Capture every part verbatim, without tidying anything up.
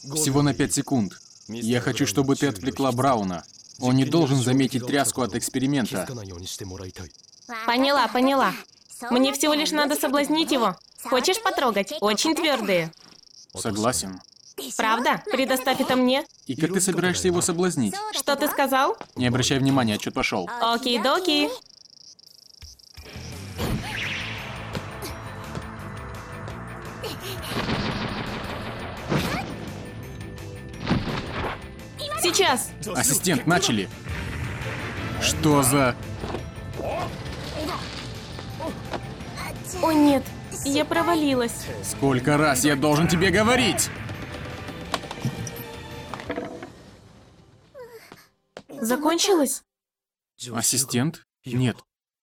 Всего на пять секунд. Я хочу, чтобы ты отвлекла Брауна. Он не должен заметить тряску от эксперимента. Поняла, поняла. Мне всего лишь надо соблазнить его. Хочешь потрогать? Очень твердые. Согласен. Правда? Предоставь это мне. И как ты собираешься его соблазнить? Что ты сказал? Не обращай внимания, отчет пошел. Оки-доки. Сейчас. Ассистент, начали. Что за... О нет, я провалилась. Сколько раз я должен тебе говорить? Закончилось? Ассистент? Нет.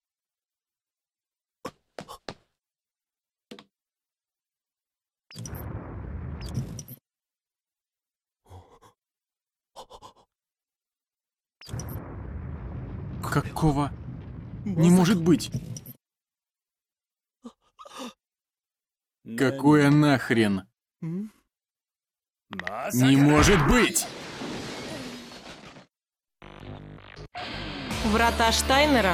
Какого? Не может быть. Какое нахрен? Не может быть! Врата Штайнера?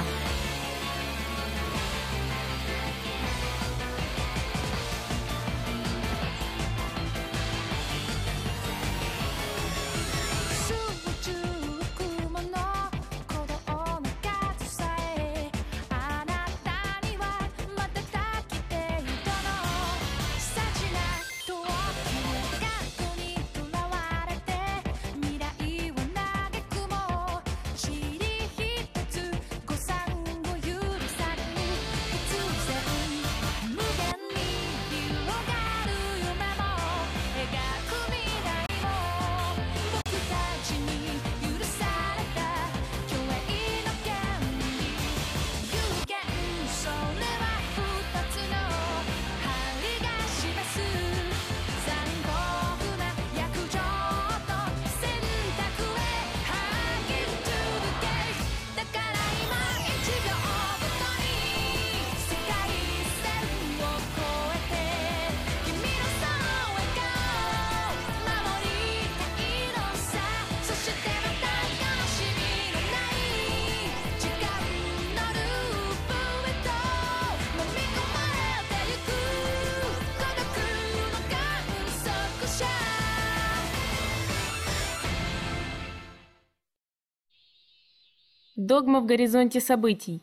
Догма в горизонте событий.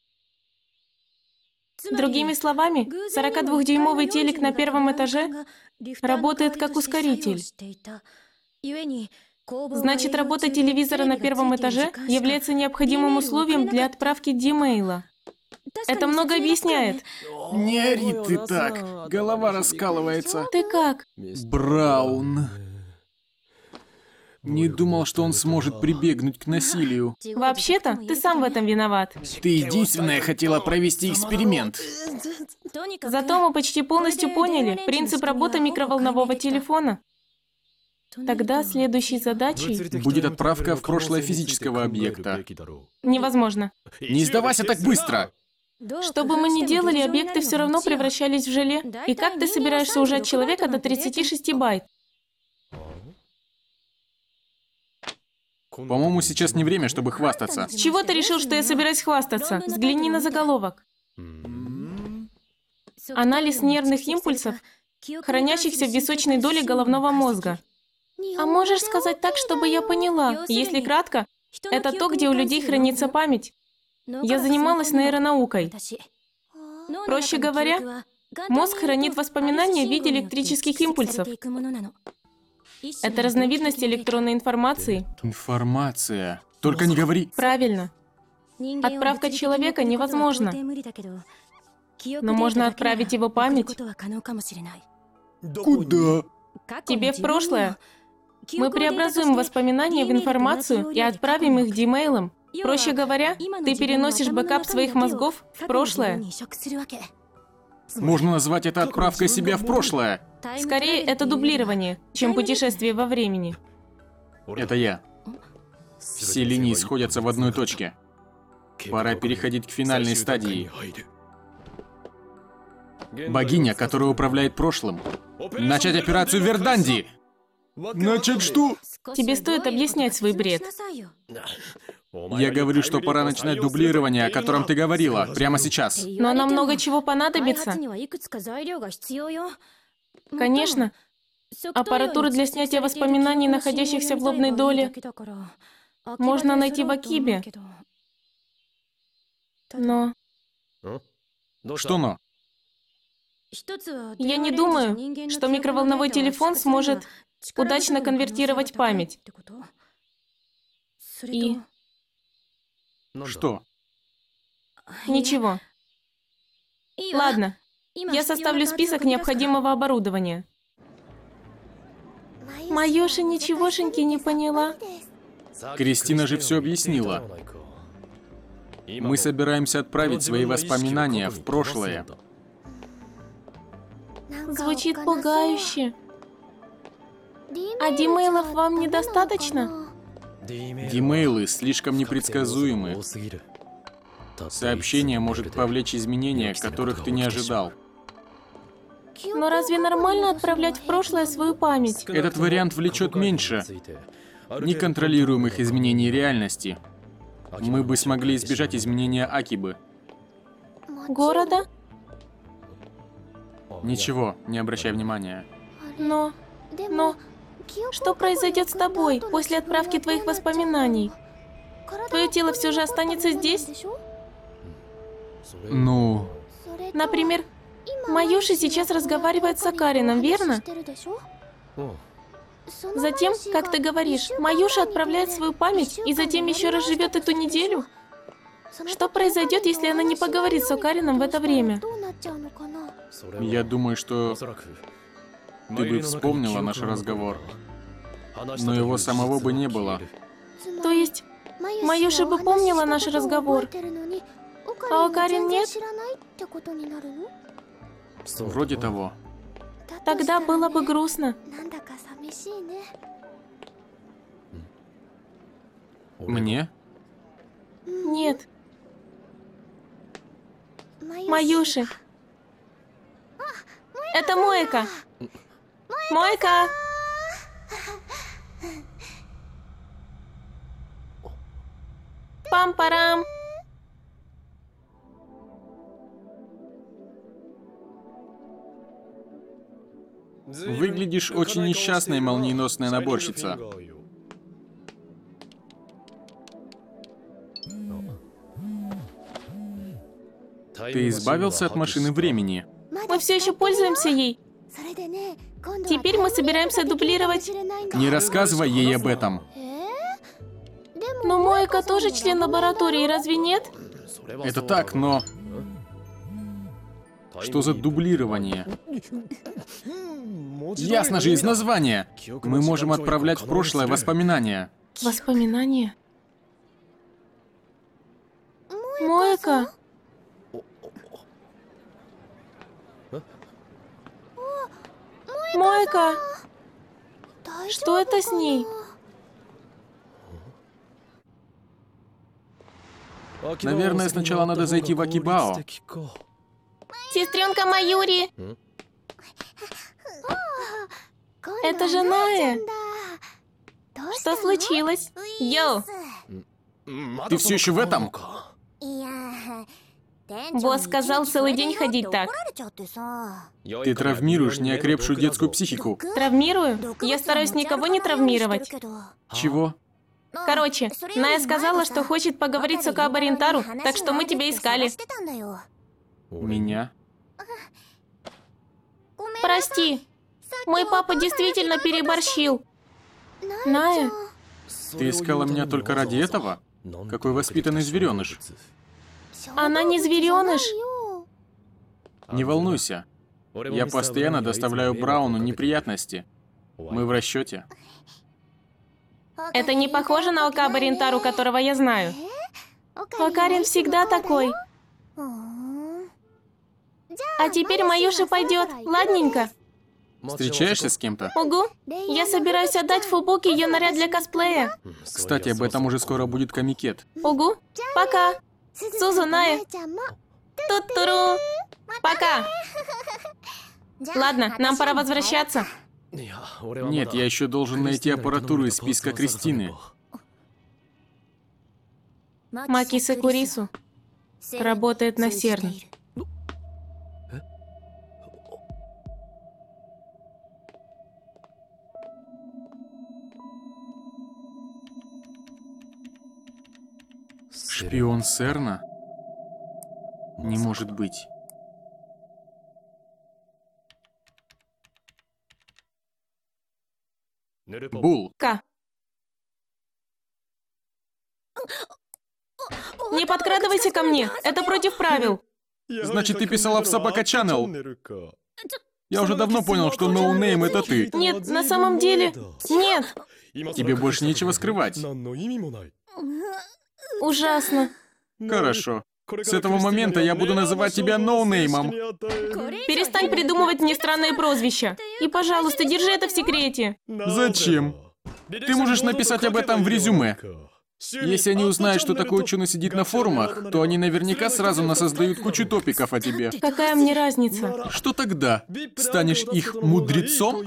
Другими словами, сорокадвухдюймовый телек на первом этаже работает как ускоритель. Значит, работа телевизора на первом этаже является необходимым условием для отправки Ди-мейла. Это много объясняет. Не ори ты так, голова раскалывается. Ты как? Браун. Не думал, что он сможет прибегнуть к насилию. Вообще-то, ты сам в этом виноват. Ты единственная хотела провести эксперимент. Зато мы почти полностью поняли принцип работы микроволнового телефона. Тогда следующей задачей будет отправка в прошлое физического объекта. Невозможно. Не сдавайся так быстро! Что бы мы ни делали, объекты все равно превращались в желе. И как ты собираешься ужать человека до тридцати шести байт? По-моему, сейчас не время, чтобы хвастаться. С чего ты решил, что я собираюсь хвастаться? Взгляни на заголовок. Анализ нервных импульсов, хранящихся в височной доле головного мозга. А можешь сказать так, чтобы я поняла? Если кратко, это то, где у людей хранится память. Я занималась нейронаукой. Проще говоря, мозг хранит воспоминания в виде электрических импульсов. Это разновидность электронной информации. Информация. Только не говори. Правильно. Отправка человека невозможна. Но можно отправить его память. Куда? Тебе в прошлое. Мы преобразуем воспоминания в информацию и отправим их Ди-мейлом. Проще говоря, ты переносишь бэкап своих мозгов в прошлое. Можно назвать это отправкой себя в прошлое. Скорее, это дублирование, чем путешествие во времени. Это я. Все линии сходятся в одной точке. Пора переходить к финальной стадии. Богиня, которая управляет прошлым. Начать операцию Верданди! Значит, что? Тебе стоит объяснять свой бред. Я говорю, что пора начинать дублирование, о котором ты говорила, прямо сейчас. Но нам много чего понадобится. Конечно. Аппаратуру для снятия воспоминаний, находящихся в лобной доле, можно найти в Акибе. Но Что но? я не думаю, что микроволновой телефон сможет удачно конвертировать память. И Что? ничего. Ладно, я составлю список необходимого оборудования. Майоша ничегошеньки не поняла. Кристина же все объяснила. Мы собираемся отправить свои воспоминания в прошлое. Звучит пугающе. А димейлов вам недостаточно? Димейлы слишком непредсказуемы. Сообщение может повлечь изменения, которых ты не ожидал. Но разве нормально отправлять в прошлое свою память? Этот вариант влечет меньше неконтролируемых изменений реальности. Мы бы смогли избежать изменения Акибы. Города? Ничего, не обращай внимания. Но... Но... Что произойдет с тобой после отправки твоих воспоминаний? Твое тело все же останется здесь? Ну... Например, Майоши сейчас разговаривает с Акарином, верно? Затем, как ты говоришь, Майоши отправляет свою память и затем еще раз живет эту неделю? Что произойдет, если она не поговорит с Акарином в это время? Я думаю, что ты бы вспомнила наш разговор, но его самого бы не было. То есть, Майоши бы помнила наш разговор, а Акарин нет? Вроде того. Тогда было бы грустно. Мне? Нет. Майоши. Это Моэка. Моэка! Пам-парам! Выглядишь очень несчастной, молниеносная наборщица. Ты избавился от машины времени? Мы все еще пользуемся ей. Теперь мы собираемся дублировать. Не рассказывай ей об этом. Но Моэка тоже член лаборатории, разве нет? Это так, но... Что за дублирование? Ясно же из названия. Мы можем отправлять в прошлое воспоминания. Воспоминания? Моэка? Моэка! Что это с ней? Наверное, сначала надо зайти в Акибао. Сестренка Майюри! Это же Наэ! Что случилось? Йоу! Ты все еще в этом? Босс сказал целый день ходить так. Ты травмируешь неокрепшую детскую психику. Травмирую? Я стараюсь никого не травмировать. Чего? Короче, Ная сказала, что хочет поговорить с Окаба Ринтару, так что мы тебя искали. Меня? Прости. Мой папа действительно переборщил. Ная? Ты искала меня только ради этого? Какой воспитанный звереныш. Она не звереныш. Не волнуйся. Я постоянно доставляю Брауну неприятности. Мы в расчете. Это не похоже на Окаба Ринтару, которого я знаю. Окарин всегда такой. А теперь Майоши пойдет, ладненько? Встречаешься с кем-то? Угу. Я собираюсь отдать Фубуки ее наряд для косплея. Кстати, об этом уже скоро будет комикет. Угу. Пока. Сузу, Ная. Тут-туру. Пока. Ладно, нам пора возвращаться. Нет, я еще должен найти аппаратуру из списка Кристины. Макиса Курису работает на Серн. Шпион Серна? Не может быть. Бул. К. Не подкрадывайся ко мне, это против правил. Значит, ты писала в Собака Channel. Я уже давно понял, что ноунейм это ты. Нет, на самом деле, нет. Тебе больше нечего скрывать. Ужасно. Хорошо. С этого момента я буду называть тебя ноунеймом. Перестань придумывать мне странные прозвища. И, пожалуйста, держи это в секрете. Зачем? Ты можешь написать об этом в резюме. Если они узнают, что такой ученый сидит на форумах, то они наверняка сразу насоздают кучу топиков о тебе. Какая мне разница? Что тогда? Станешь их мудрецом?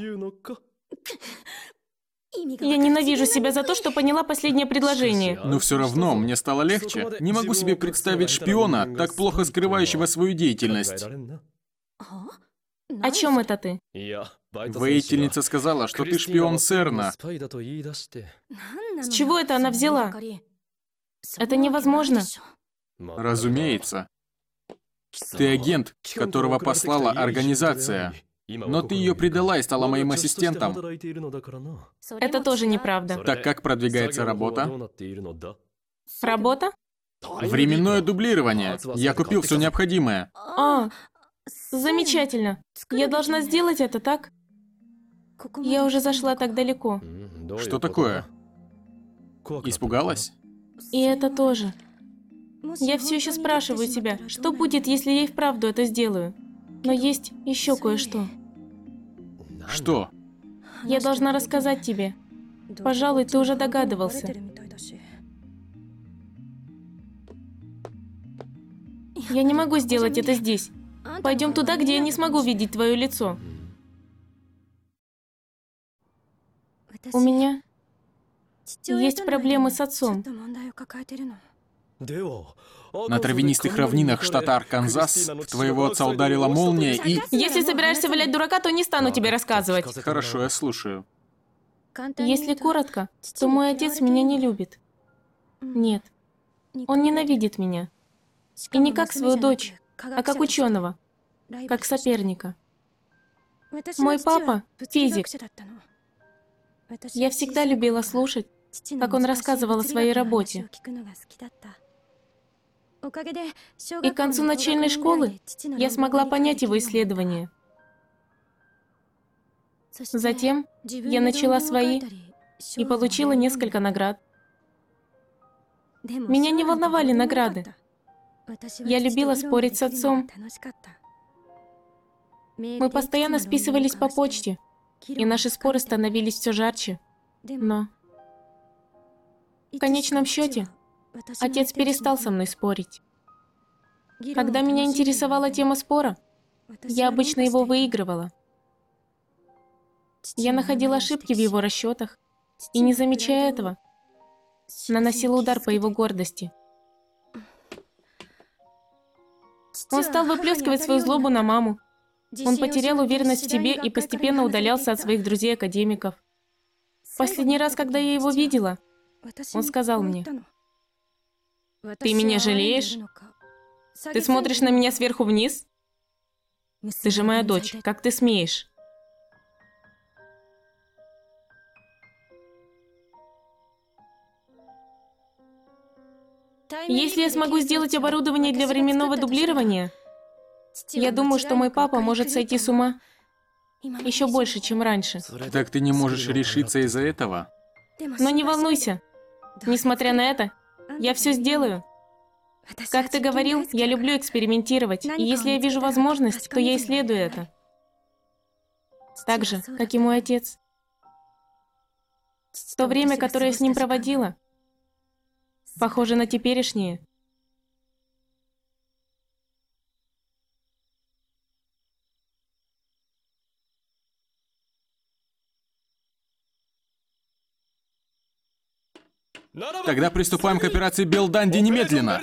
Я ненавижу себя за то, что поняла последнее предложение. Но все равно мне стало легче. Не могу себе представить шпиона, так плохо скрывающего свою деятельность. О чем это ты? Воительница сказала, что ты шпион Серна. С чего это она взяла? Это невозможно. Разумеется. Ты агент, которого послала организация. Но ты ее предала и стала моим ассистентом. Это тоже неправда. Так как продвигается работа? Работа? Временное дублирование. Я купил все необходимое. А, замечательно. Я должна сделать это, так? Я уже зашла так далеко. Что такое? Испугалась? И это тоже. Я все еще спрашиваю себя, что будет, если я и вправду это сделаю. Но есть еще кое-что. Что? Я должна рассказать тебе. Пожалуй, ты уже догадывался. Я не могу сделать это здесь. Пойдем туда, где я не смогу видеть твое лицо. У меня есть проблемы с отцом. На травянистых равнинах штата Арканзас в твоего отца ударила молния и... Если собираешься валять дурака, то не стану тебе рассказывать. Хорошо, я слушаю. Если коротко, то мой отец меня не любит. Нет, он ненавидит меня. И не как свою дочь, а как ученого, как соперника. Мой папа – физик. Я всегда любила слушать, как он рассказывал о своей работе. И к концу начальной школы я смогла понять его исследования. Затем я начала свои и получила несколько наград. Меня не волновали награды. Я любила спорить с отцом. Мы постоянно списывались по почте, и наши споры становились все жарче. Но в конечном счете отец перестал со мной спорить. Когда меня интересовала тема спора, я обычно его выигрывала. Я находила ошибки в его расчетах и, не замечая этого, наносила удар по его гордости. Он стал выплескивать свою злобу на маму. Он потерял уверенность в себе и постепенно удалялся от своих друзей-академиков. Последний раз, когда я его видела, он сказал мне: «Ты меня жалеешь? Ты смотришь на меня сверху вниз? Ты же моя дочь, как ты смеешь?» Если я смогу сделать оборудование для временного дублирования, я думаю, что мой папа может сойти с ума еще больше, чем раньше. Так ты не можешь решиться из-за этого? Но не волнуйся. Несмотря на это, я все сделаю. Как ты говорил, я люблю экспериментировать, и если я вижу возможность, то я исследую это. Так же, как и мой отец. То время, которое я с ним проводила, похоже на теперешнее. Тогда приступаем к операции Белданди немедленно.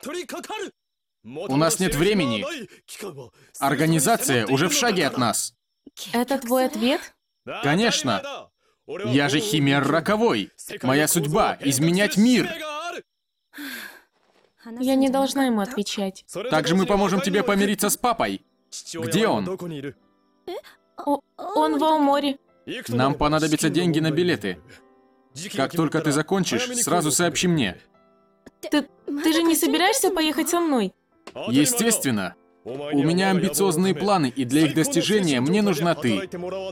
У нас нет времени. Организация уже в шаге от нас. Это твой ответ? Конечно. Я же Химер Роковой. Моя судьба — изменять мир. Я не должна ему отвечать. Также мы поможем тебе помириться с папой. Где он? О, он в Аоморе. Нам понадобятся деньги на билеты. Как только ты закончишь, сразу сообщи мне. Ты, ты же не собираешься поехать со мной? Естественно. У меня амбициозные планы, и для их достижения мне нужна ты.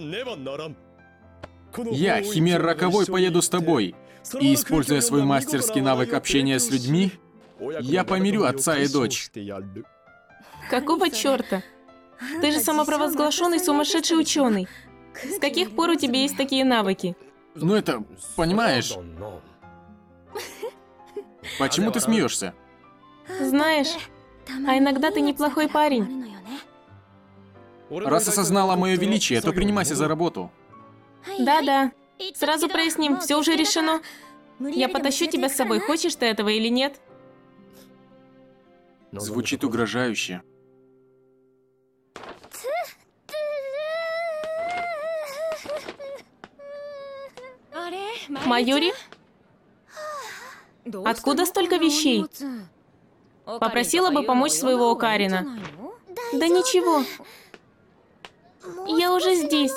Я, Химер Роковой, поеду с тобой. И, используя свой мастерский навык общения с людьми, я помирю отца и дочь. Какого черта? Ты же самопровозглашенный сумасшедший ученый. С каких пор у тебя есть такие навыки? Ну это, понимаешь... Почему ты смеешься? Знаешь, а иногда ты неплохой парень. Раз осознала мое величие, то принимайся за работу. Да-да. Сразу проясним, все уже решено. Я потащу тебя с собой, хочешь ты этого или нет? Звучит угрожающе. Майори? Откуда столько вещей? Попросила бы помочь своего Окарина. Да ничего. Я уже здесь.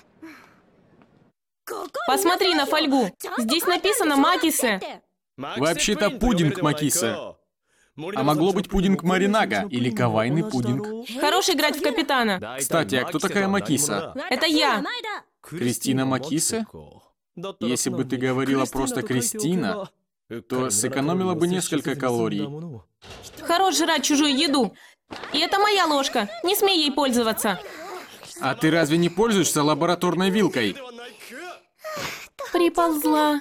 Посмотри на фольгу. Здесь написано Макисе. Вообще-то пудинг Макиса. А могло быть пудинг Маринага или кавайный пудинг. Хорош играть в капитана. Кстати, а кто такая Макиса? Это я. Кристина Макиса? Если бы ты говорила просто Кристина, то сэкономила бы несколько калорий. Хорош жрать чужую еду. И это моя ложка. Не смей ей пользоваться. А ты разве не пользуешься лабораторной вилкой? Приползла.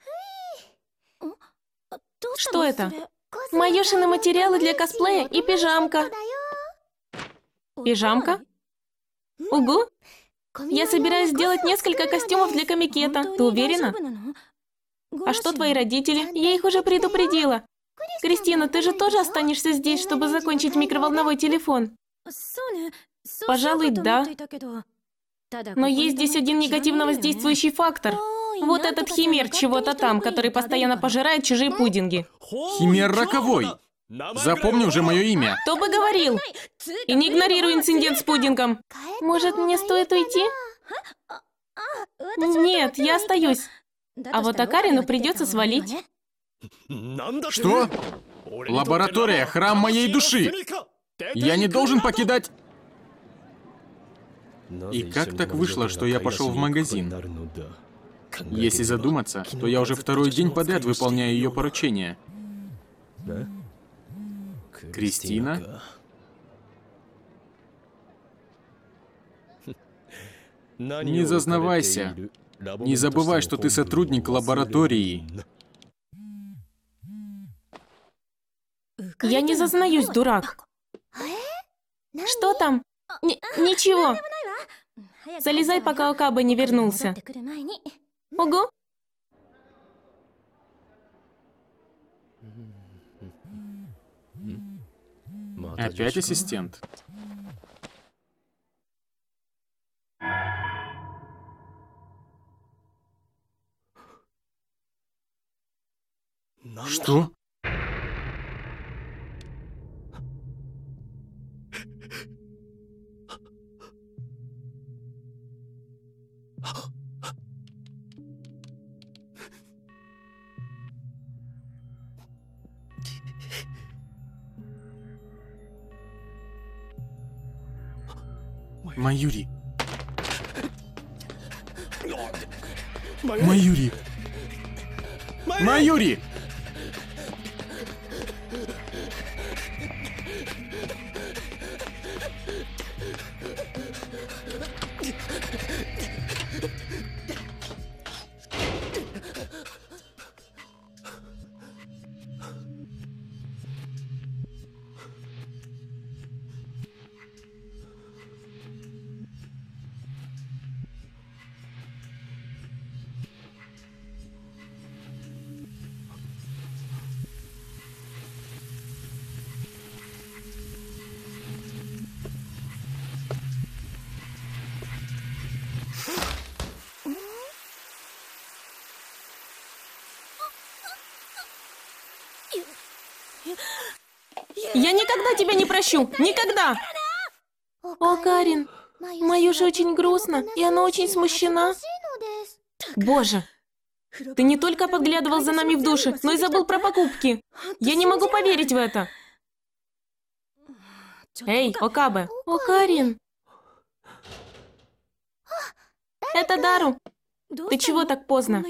Что это? Майошины материалы для косплея и пижамка. Пижамка? Угу. Я собираюсь сделать несколько костюмов для комикета. Ты уверена? А что твои родители? Я их уже предупредила. Кристина, ты же тоже останешься здесь, чтобы закончить микроволновой телефон? Пожалуй, да. Но есть здесь один негативно воздействующий фактор. Вот этот химер чего-то там, который постоянно пожирает чужие пудинги. Химер Роковой. Запомни уже мое имя. Кто бы говорил? И не игнорируй инцидент с пудингом. Может, мне стоит уйти? Нет, я остаюсь. А вот Окарину придется свалить. Что? Лаборатория — храм моей души. Я не должен покидать... И как так вышло, что я пошел в магазин? Если задуматься, то я уже второй день подряд выполняю ее поручения. Кристина? Не зазнавайся. Не забывай, что ты сотрудник лаборатории. Я не зазнаюсь, дурак. Что там? Н- ничего. Залезай, пока Окаба не вернулся. Ого. Опять ассистент. Что? Майюри. Майюри. Майюри! Я никогда тебя не прощу! Никогда! О, Карин, Маюше очень грустно, и она очень смущена. Боже, ты не только подглядывал за нами в душе, но и забыл про покупки. Я не могу поверить в это. Эй, Окабе. О, Карин. Это Дару. Ты чего так поздно?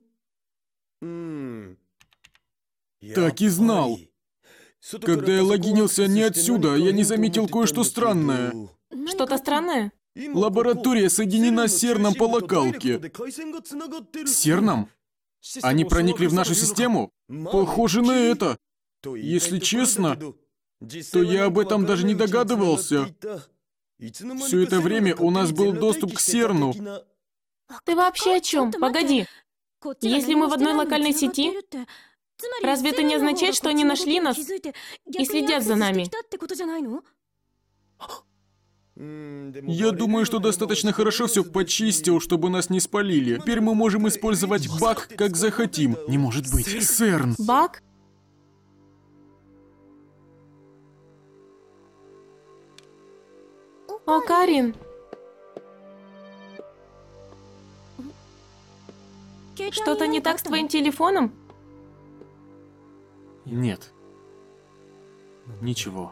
Так и знал. Когда я логинился не отсюда, я не заметил кое-что странное. Что-то странное? Лаборатория соединена с Серном по локалке. С Серном? Они проникли в нашу систему? Похоже на это. Если честно, то я об этом даже не догадывался. Все это время у нас был доступ к Серну. Ты вообще о чем? Погоди. Если мы в одной локальной сети, разве это не означает, что они нашли нас и следят за нами? Я думаю, что достаточно хорошо все почистил, чтобы нас не спалили. Теперь мы можем использовать баг, как захотим. Не может быть. Серн. Баг? О, Карин. Что-то не так с твоим телефоном? Нет. Ничего.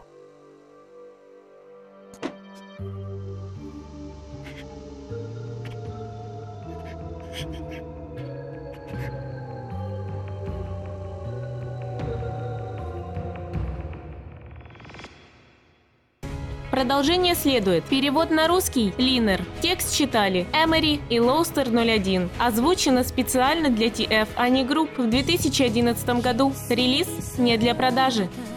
Продолжение следует. Перевод на русский – Линер. Текст читали Эмери и Лоустер ноль один. Озвучено специально для ти эф Ани Групп в две тысячи одиннадцатом году. Релиз не для продажи.